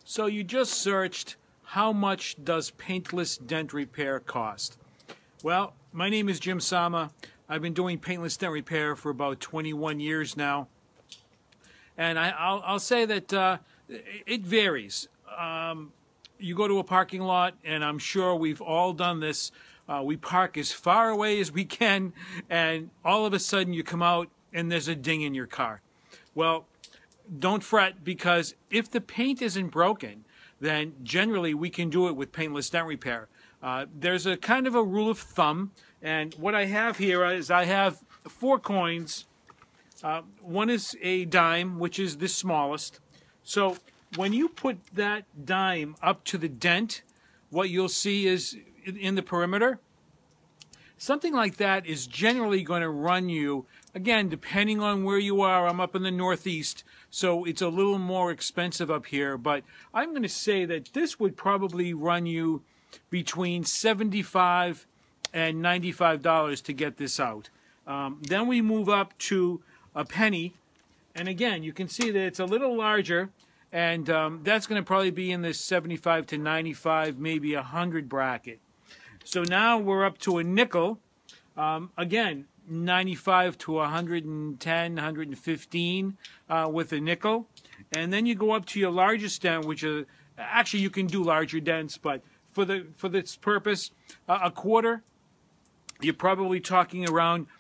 So you just searched, how much does paintless dent repair cost? Well, my name is Jim Sama. I've been doing paintless dent repair for about 21 years now. And I'll say that it varies. You go to a parking lot, and I'm sure we've all done this. We park as far away as we can, and all of a sudden you come out and there's a ding in your car. Well, don't fret, because if the paint isn't broken, then generally we can do it with paintless dent repair. There's a kind of a rule of thumb, and what I have here is I have 4 coins. One is a dime, which is the smallest. So when you put that dime up to the dent, what you'll see is in the perimeter, something like that is generally going to run you, again, depending on where you are. I'm up in the Northeast, so it's a little more expensive up here, but I'm going to say that this would probably run you between $75 and $95 to get this out. Then we move up to a penny, and again, you can see that it's a little larger, and that's going to probably be in the 75 to 95, maybe 100 bracket. So now we're up to a nickel. Again, 95 to 110, 115 with a nickel. And then you go up to your largest dent, which is, actually you can do larger dents, but for this purpose, a quarter, you're probably talking around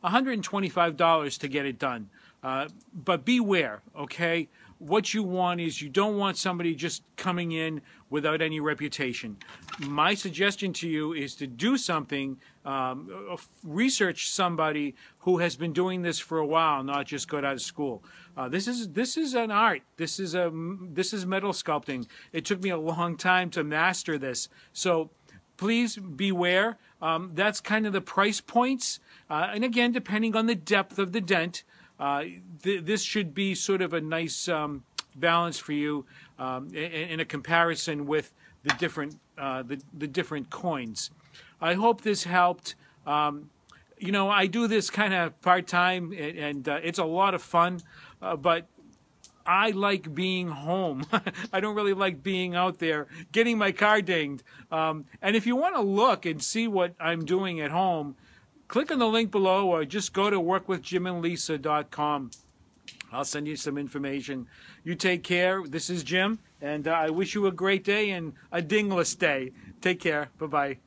$125 to get it done. But beware, okay? What you want is, you don't want somebody just coming in without any reputation. My suggestion to you is to do something, research somebody who has been doing this for a while, not just got out of school. This is an art. This is metal sculpting. It took me a long time to master this. So please beware. That's kind of the price points. And again, depending on the depth of the dent, this should be sort of a nice balance for you in a comparison with the different coins. I hope this helped. You know, I do this kind of part-time, and it's a lot of fun, but I like being home. I don't really like being out there getting my car dinged. And if you want to look and see what I'm doing at home, click on the link below, or just go to workwithjimandlisa.com. I'll send you some information. You take care. This is Jim, and I wish you a great day and a dingless day. Take care. Bye-bye.